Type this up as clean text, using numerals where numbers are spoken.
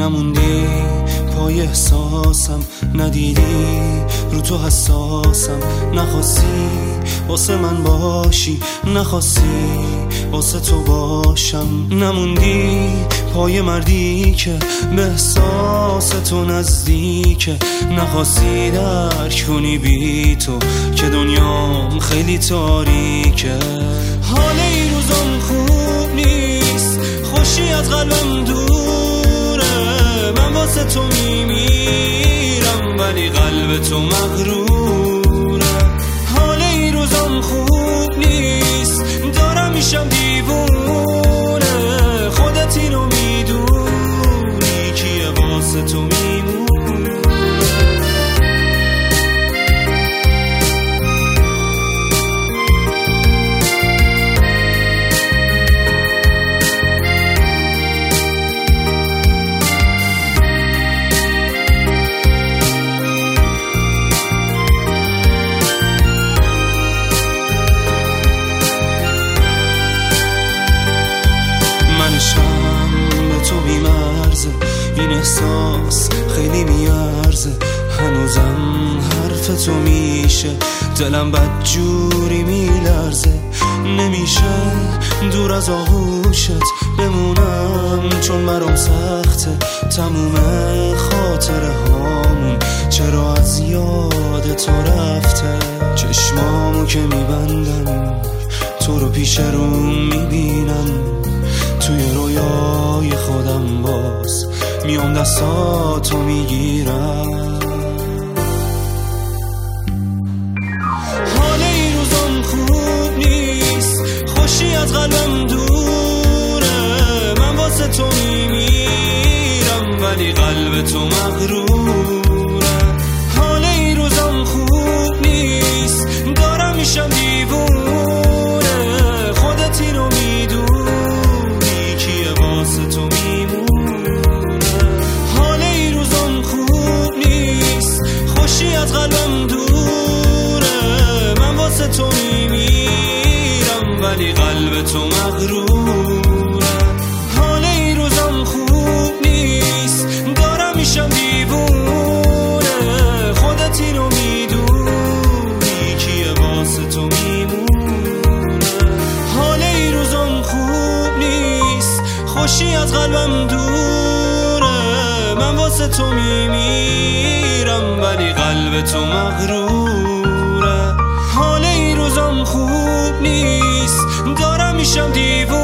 نموندی پای احساسم، ندیدی رو تو حساسم، نخواستی واسه من باشی، نخواستی واسه تو باشم، نموندی پای مردی که به احساس تو نزدیکه، نخواستی درک کنی بی تو که دنیام خیلی تاریکه. حال این روزم خوب نیست، خوشی از قلبم دوره، من واسه تو میمیرم ولی قلب تو مغروره. حال این روزم خوب نیست، دارم میشم دیوونه، خودت اینو میدونی کیه واسه تو میمونه. منشم به تو بیمرزه، این احساس خیلی میارزه، هنوزم حرف تو میشه، دلم بدجوری میلرزه، نمیشه دور از آغوشت بمونم چون برام سخته، تموم خاطره هامون چرا از یاد تو رفته. چشمامو که میبندم تو رو پیش روم میبینم، توی رویای خودم باز میام دستاتو میگیرم. حال این روزم خوب نیست، خوشی از قلبم دوره، من واسه تو میمیرم ولی قلب تو مغروره. حال این روزم خوب نیست، دارم میشم دیوونه، خودت اینو میدونی کیه واسه تو میمونه. حال این روزم خوب نیست، خوشی از قلبم دوره، من واسه تو میمیرم ولی قلب تو مغروره. حال این روزم خوب نیست، دارم میشم دیوونه، خودت اینو میدونی کیه واسه تو میمونه. حال این روزم خوب نیست، خوشی از قلبم دوره، من واسه تو میمیرم ولی قلب تو مغروره. حال این روزم خوب نیست، دارم میشم دیوونه.